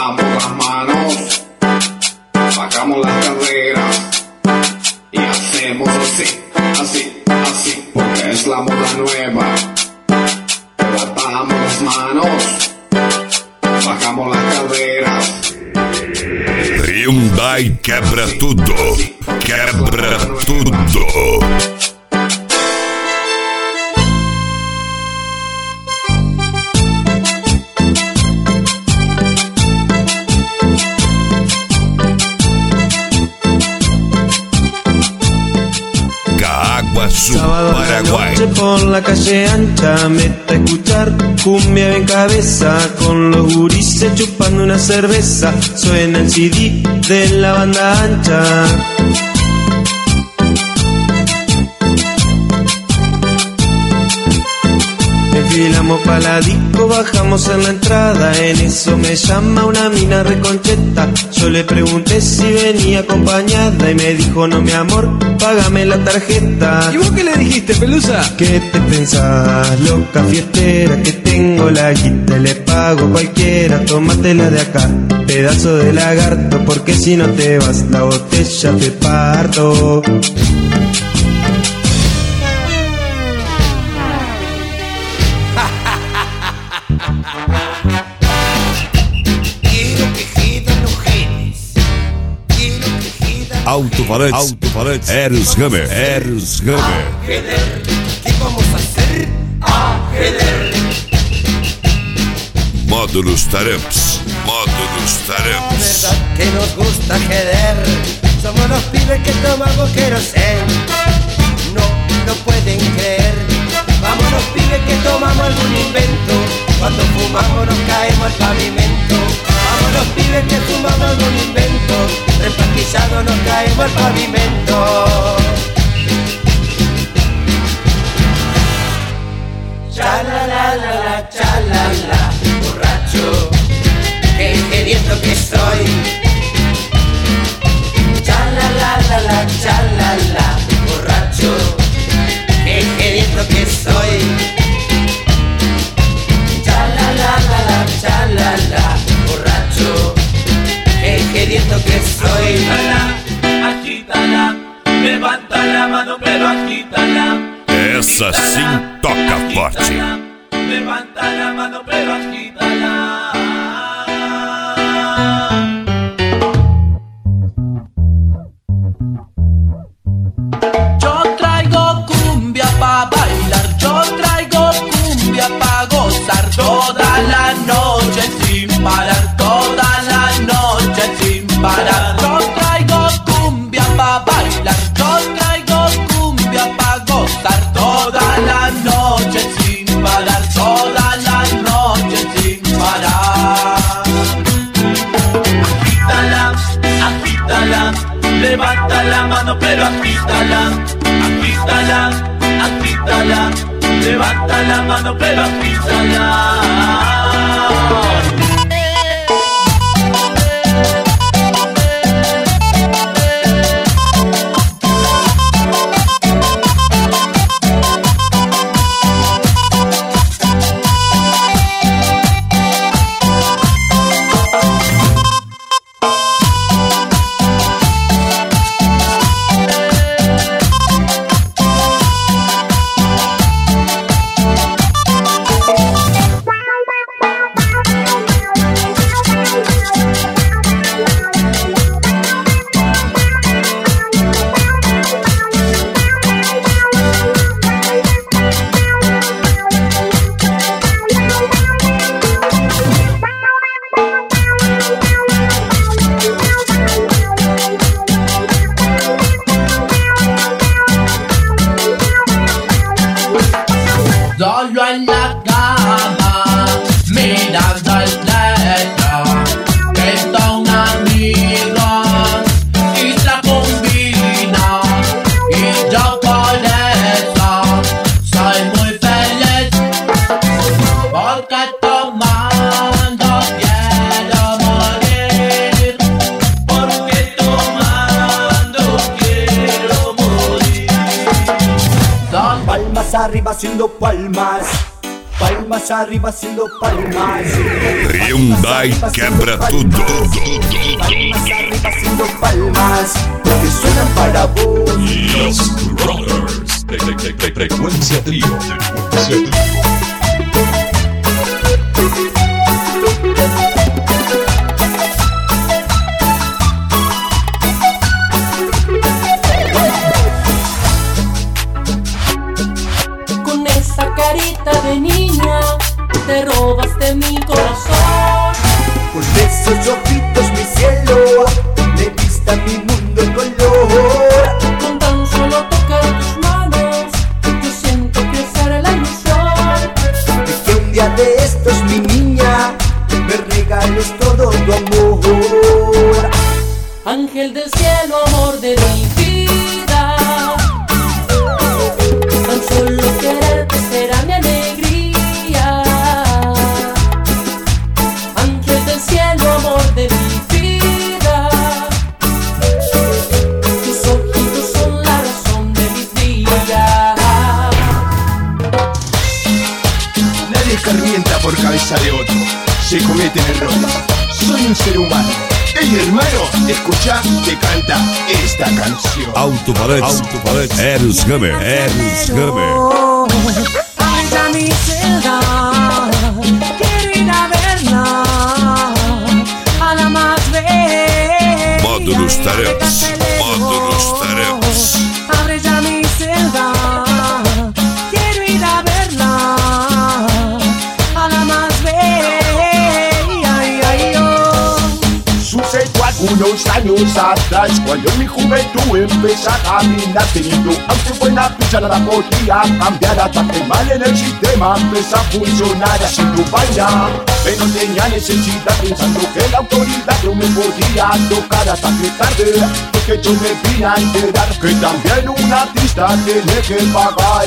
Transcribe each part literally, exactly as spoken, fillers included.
levantamos las manos, bajamos las caderas y hacemos así, así, así, porque es la moda nueva. Levantamos las manos, bajamos las caderas. Hyundai quebra tudo, quebra tudo. Caguazú, Paraguay. Noche por la calle ancha, meta a escuchar cumbia en cabeza, con los gurises chupando una cerveza. Suena el C D de la banda ancha. Enfilamos pa' la disco, bajamos en la entrada. En eso me llama una mina reconcheta. Yo le pregunté si venía acompañada y me dijo: no, mi amor, págame la tarjeta. ¿Y vos qué le dijiste, Pelusa? ¿Qué te pensás, loca fiestera? Que tengo la guita y le pago cualquiera. Tómatela de acá, pedazo de lagarto, porque si no te vas la botella te parto. Alto-falantes, alto-falantes, Eros Hammer, Eros Hammer. ¿Qué vamos a hacer? Ajedrez. Módulos Taramps, Módulos Taramps. Verdad que nos gusta ajedrez. Somos los pibes que tomamos querosén. No, no pueden creer. Vamos los pibes que tomamos algún invento. Cuando fumamos nos caemos al pavimento. Vamos los pibes que fumamos algún invento. Repastillados nos caemos al pavimento. Cha la la la la, cha la la, borracho, qué ingeniero que soy. Cha la la la la, cha la la, borracho, qué ingeniero que soy. Cha la la la la, cha la la, borracho, qué ingeniero que soy. Agítala, agítala, levanta la mano pero agítala. Essa sim toca forte. Levanta la mano pero agítala. Yo traigo cumbia pa' bailar, yo traigo cumbia pa' gozar toda la noche sin parar, toda la noche sin parar. Yo traigo cumbia pa' bailar, yo traigo cumbia pa' gozar toda la noche sin parar, toda la noche sin parar. Agítala, agítala, levanta la mano pero agítala, agítala, agítala, levanta la mano pero agítala. Solo en la cama, mirando al techo, que son amigos y se combinan, y yo por eso soy muy feliz, porque tomando quiero morir, porque tomando quiero morir. Son Palmas arriba haciendo palmas, palmas Palmas arriba haciendo palmas. Hyundai quebra tudo. Palmas arriba haciendo palmas, porque suenan para vos. Los Brothers. Fre- fre- fre- fre- Frecuencia trío. Frecuencia trío. Con esa carita de niña te robaste mi corazón. Con esos ojitos mi cielo, le diste a mi mundo color. Con tan solo tocar tus manos yo siento crecer la ilusión. De que un día de estos mi niña me regales todo tu amor. Ángel del cielo, amor de mi vida, tan solo quererte será mi alegría. Ángel del cielo, amor de mi vida, tus ojitos son la razón de mis días. Nadie escarmienta por cabeza de otro, se cometen errores. Soy un ser humano. Hey hermano, escucha que canta esta canción. Alto-falantes, alto-falantes. Eros Hammer, Eros Hammer. Abre mi celda, quiero ir a verla, a la más bella. Módulos tarefas, módulos tarefas. Abre ya mi celda, quiero ir a verla, a la más bella. Ay, ay, oh. Sucedió algunos años atrás, cuando en mi juventud empecé a caminar, teniendo aunque buena ficha nada podía cambiar, hasta que mal en el sistema empezó a funcionar haciendo vaina, pero tenía necesidad pensando que la autoridad no me podía tocar hasta que tarde, porque yo me vine a enterar que también un artista tiene que pagar.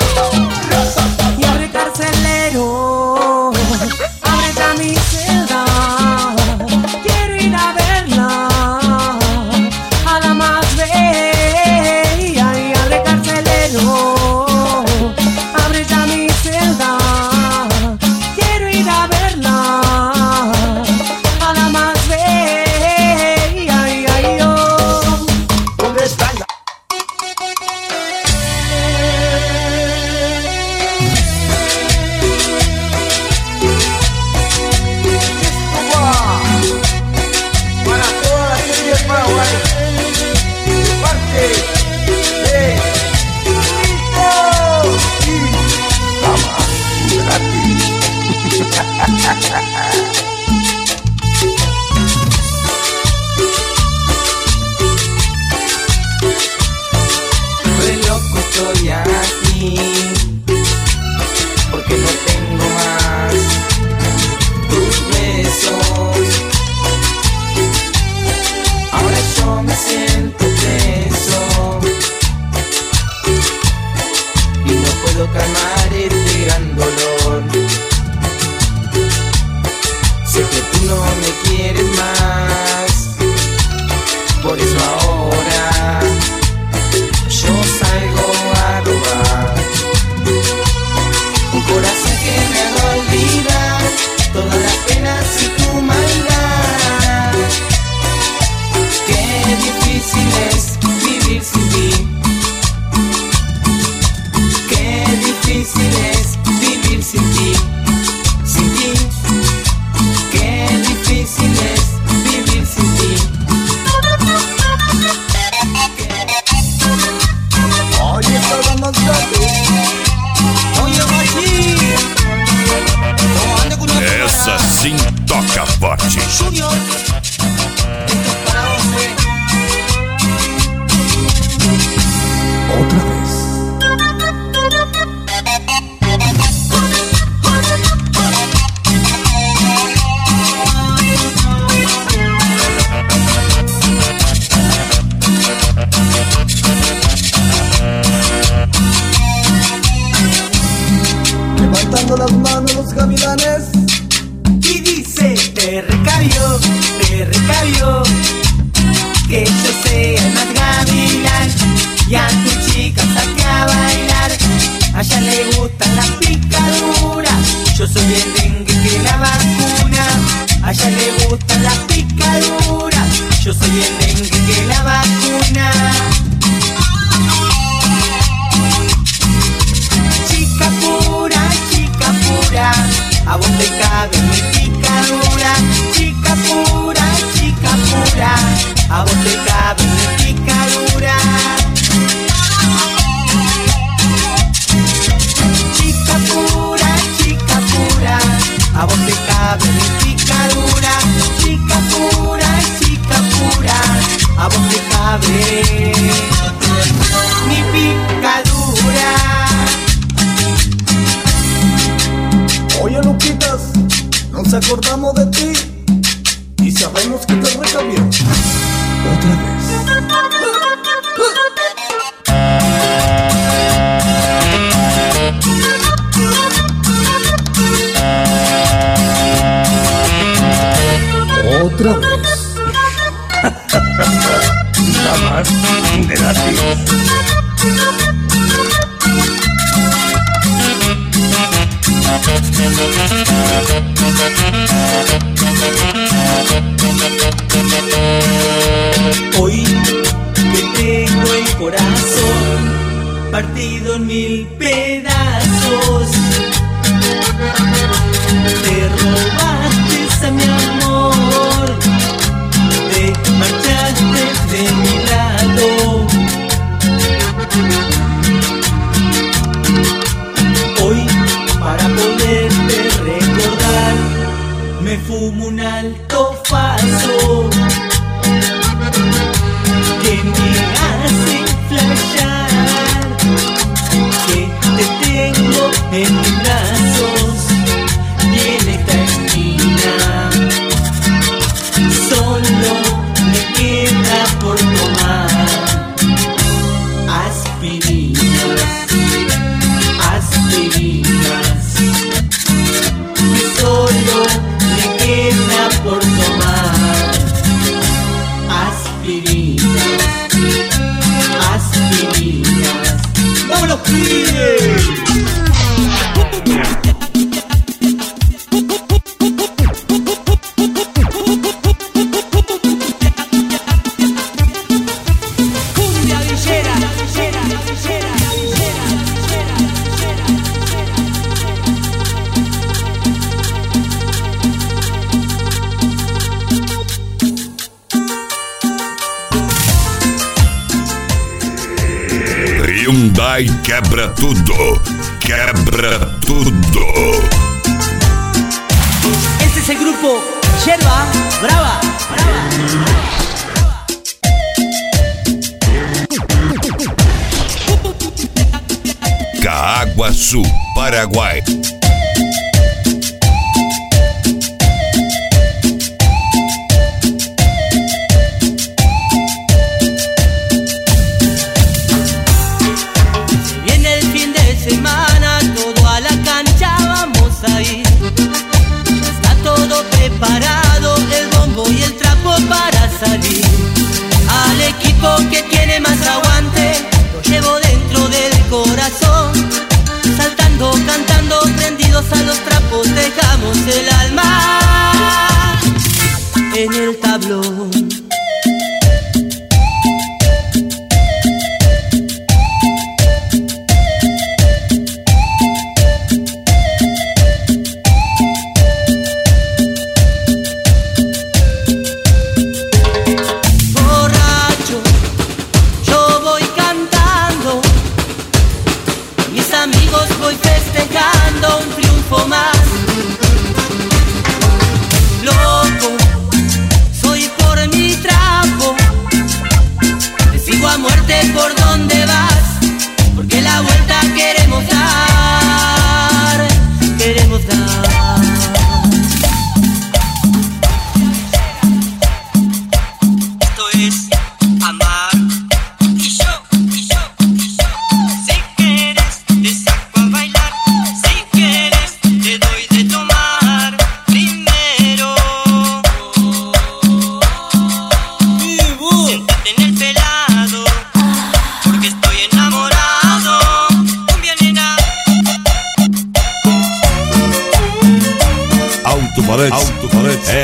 Y abre carcelero, abre ya mi celda, quiero ir a verla, a la más bella. Y abre carcelero, abre ya mi celda, quiero ir a verla, a la más bella. Ay, ay, oh. ¿Dónde están? Para toda la gente de Paraguay, de parte de Lito y Cama gratis. Re loco estoy aquí, porque no tengo más tus besos. Ahora yo me siento preso y no puedo calmar este gran dolor. Sé que tú no me quieres más, por eso ahora yo salgo a robar un corazón que me haga olvidar todas las penas y tu maldad. Qué difícil es vivir sin ti. Qué difícil es vivir sin ti. Sin ti. Qué difícil es vivir sin ti. Oye, está dando Oye, Machi. Oh, anda con una Essa sim toca forte. Junior. Esto es para once. Otra vez. levantando las manos los gavilanes. Y dice, te recabió, te recabió, que yo sea el más gavilán. Y a tu chica saque a bailar, a ella le gustan las picaduras, yo le gustan las picaduras. Yo soy el dengue que la vacuna. Chica pura, chica pura, a vos te cabe mi picadura. Chica pura, chica pura, a vos te cabe mi picadura. Chica pura, chica pura, a vos te cabe mi picadura. Chica pura, chica pura, a vos te cabe mi picadura. Oye, Luquitas, nos acordamos de ti y sabemos que te recambió otra vez. Otra vez. Nada más gratis. Hoy que tengo el corazón partido en mil pedazos, te robaste a mi amor, te marchaste de mi lado. Hoy, para poderte recordar, me fumo un alto faso que me hace flashear que te tengo en mis brazos y en esta esquina solo me queda por tomar aspirinas, aspirinas, y solo me queda por tomar aspirinas, aspirinas. ¡Vámonos, pibes! Cumbia villera, villera, villera, villera, Hyundai quebra tudo, quebra tudo. Este es el grupo Yerba Brava, Brava. Caaguaçu, Paraguai. Viene el fin de semana, todo a la cancha vamos a ir. Ya está todo preparado, el bombo y el trapo para salir. Al equipo que tiene más aguante, lo llevo dentro del corazón. Saltando, cantando, prendiendo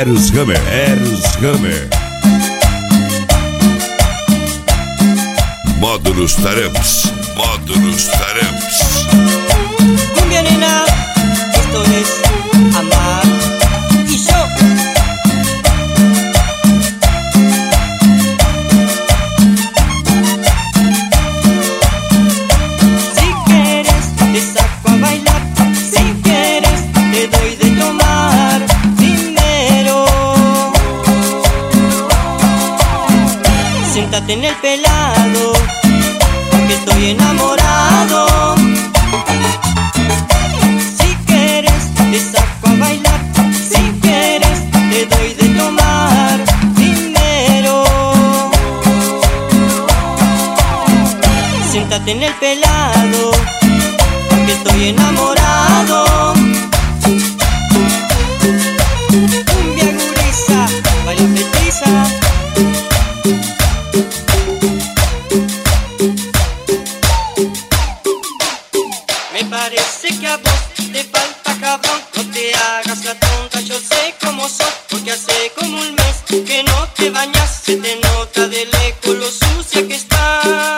Eros Hammer, Eros Hammer. Módulos Taramps, Módulos Taramps. Cumbia nena, esto es amar y yo. Si quieres te saco a bailar, si quieres te doy de tomar primero. Siéntate en el pelado, porque estoy enamorado. Si quieres te saco a bailar, si quieres te doy de tomar primero. Siéntate en el pelado, porque estoy enamorado. Cumbia gurisa, baila petiza. Me parece que a vos te falta cabrón, no te hagas la tonta, yo sé cómo sos, porque hace como un mes que no te bañas, se te nota de lejos lo sucia que estás.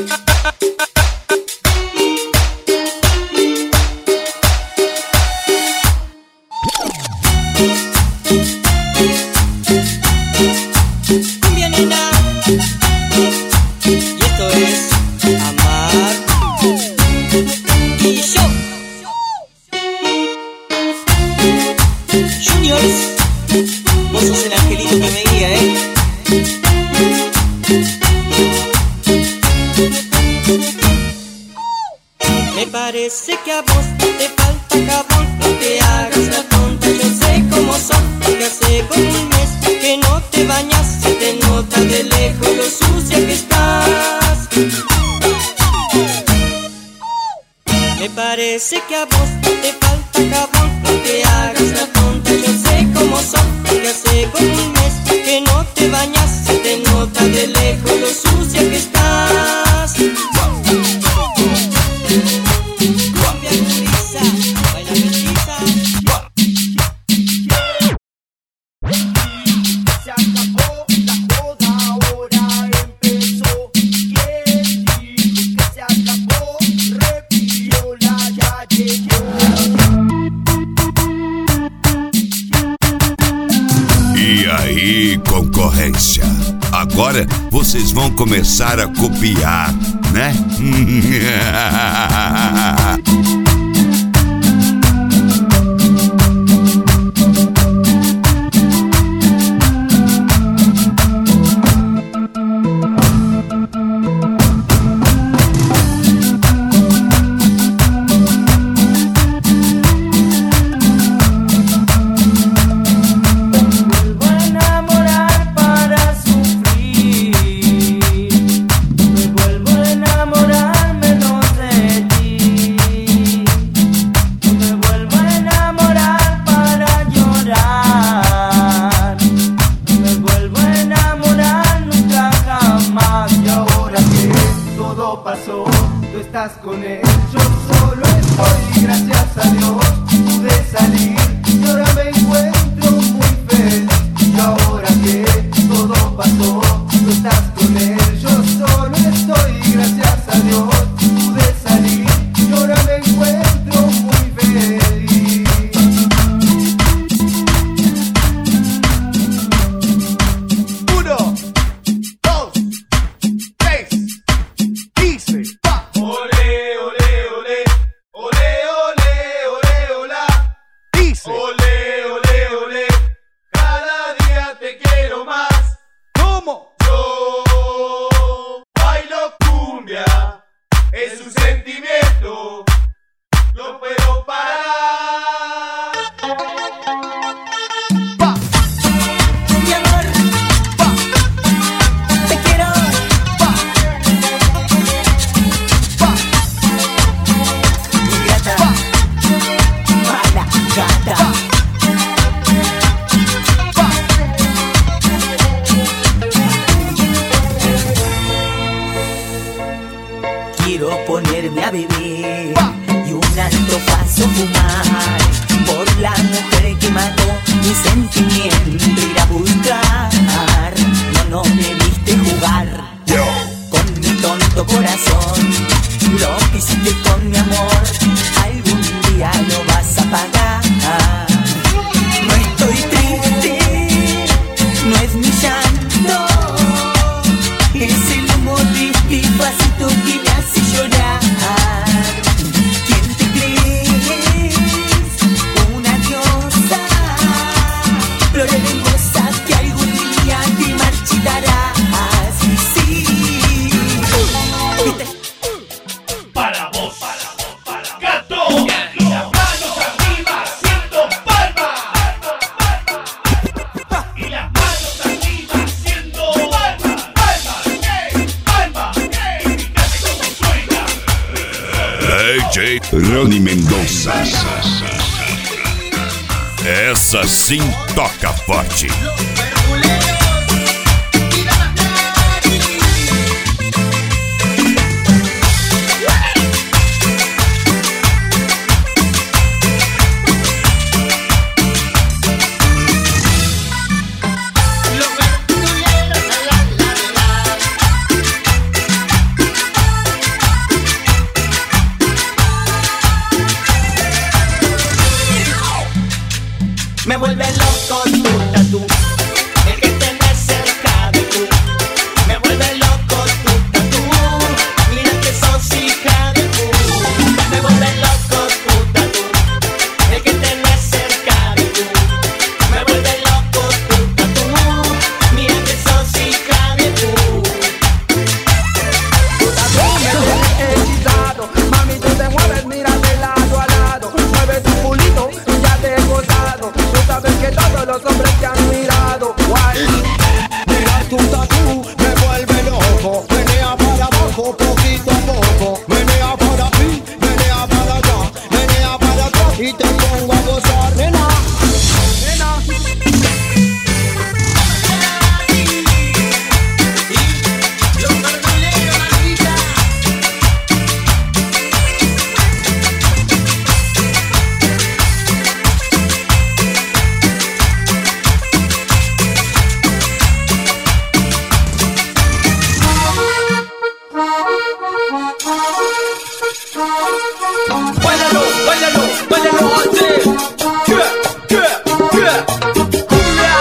Cumbia nena, y esto es amar y yo. Juniors, vos sos el angelito que me guía, ¿eh? Me parece que a vos te falta cabrón, no te hagas la tonta, yo sé cómo sos, porque hace como un mes que no te bañas, se te nota de lejos lo sucia que estás. Me parece que a vos te falta cabrón, no te hagas la tonta, yo sé cómo sos, porque hace como un mes que no te bañas, se te nota de lejos lo sucia que estás. Cumbia gurisa, baila petiza. Se acabó la joda, ahora empezó. ¿Quién dijo que se acabó? Repiola ya llegó. E aí, concorrência? Agora vocês vão começar a copiar, né? Con él, yo solo estoy, gracias a Dios pude salir y ahora me encuentro muy feliz. Y ahora que todo pasó, tú estás con él, yo solo estoy, gracias a Dios pude salir y ahora me encuentro muy feliz. Uno, dos, tres, dice. Ole, ole, ole, ole, ole, ole, hola. Dice. Ole, ole, ole, cada día te quiero más. ¿Cómo? Yo bailo cumbia, es un sentimiento, no puedo parar. Pa. Mi amor, Pa. te quiero. Pa. Pa. Mi gata, Pa. mala gata. Pa. Pa. Quiero ponerme a beber y un alto paso fumar por la mujer que mató mis sentimientos. goza que algún día te marchitarás. Sí. ¿Viste? Para vos, para vos, para gato. Y las manos arriba haciendo palmas. Y las manos arriba haciendo palmas. Palmas, ey, palmas, ey. Fíjate cómo suena. D J Ronnie Mendonça. Essa sim toca forte. Me vuelve loco tu tatu, el que tenés cerca de tú. Me vuelve loco tu tatu, mira que sos hija de tú. Me vuelve loco tu tatu, el que tenés cerca de tú. Me vuelve loco tu tatu, mira que sos hija de tú. Tu tatu me tiene hechizado, mami tú te mueves, mira de lado a lado. Mueves tu culito y ya te he gozado. Sabes que todos los hombres te han mirado. Guay. Mira tu tatu, me vuelve loco. Menea para abajo, poquito a poco. Menea para aquí, menea para allá. Menea para atrás y te pongo a gozar, nena. Nena. Báilalo, báilalo, báilalo antes. ¿Qué? ¿Qué? ¿Qué? ¡Cumbia!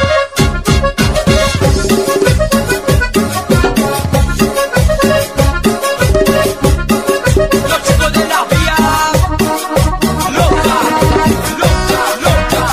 Los chicos de la vía. Loca, loca, loca.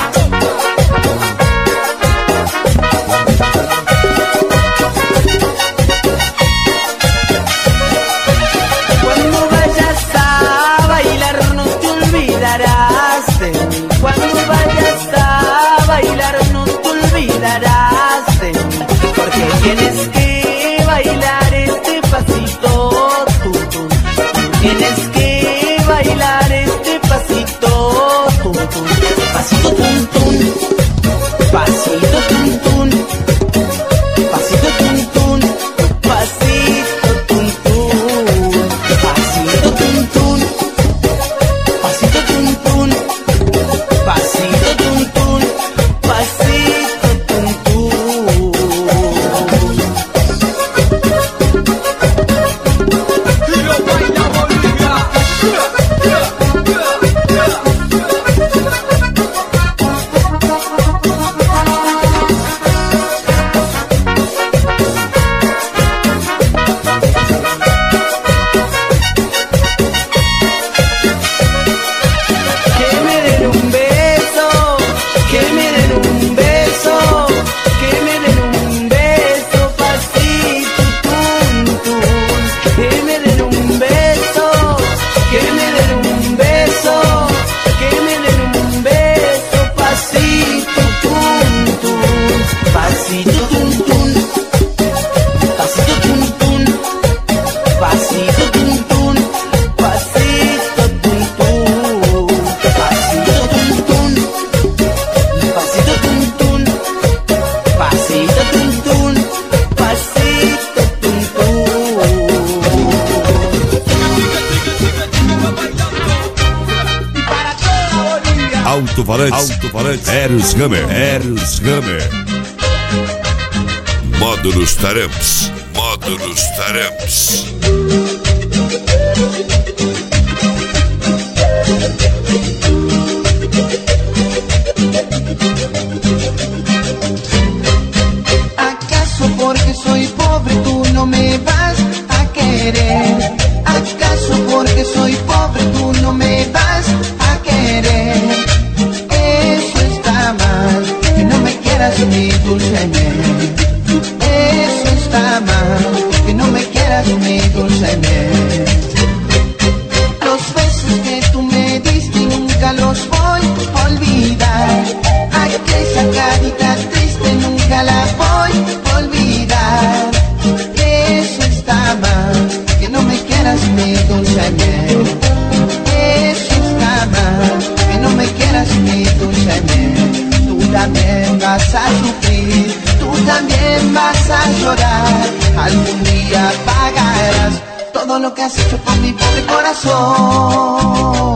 Cuando vayas a bailar no te olvidarás de mí. Cuando vayas a bailar no te olvidarás de mí. Porque tienes que bailar este pasito tú, tú. Tienes que bailar este pasito tú, tú. Pasito tum tum, pasito tum tum, pasito tum tum, pasito tum tum, pasito tum tum, pasito tum tum, pasito tum tum, pasito tum tum. Y lo baila Bolivia. Que me den un beso, que me den un beso, que me den un beso, pasito tum tum. Que me den un beso, que me den un beso, que me den un beso, pasito tum tum, pasito tum tum, pasito tum tum, pasito tum tum, pasito tum tum, pasito tum tum, pasito tum tum, pasito tum tum, pasito tum tum. Alto-falantes, alto-falantes, Eros Hammer, Eros Hammer. Módulos Taramps, Módulos Taramps. ¿Acaso porque soy pobre tú no me vas a querer? ¿Acaso porque soy pobre tú no me vas a querer? Eso está mal, que no me quieras mi dulce miel. Eso está mal, que no me quieras mi dulce miel. Los besos que tú me diste nunca los voy a olvidar. Aquella carita triste nunca la voy a olvidar. Eso está mal, que no me quieras mi dulce miel. Eso está mal, que no me quieras mi dulce miel. Tú también vas a sufrir, tú también vas a llorar. Algún día pagarás todo lo que has hecho por mi pobre corazón.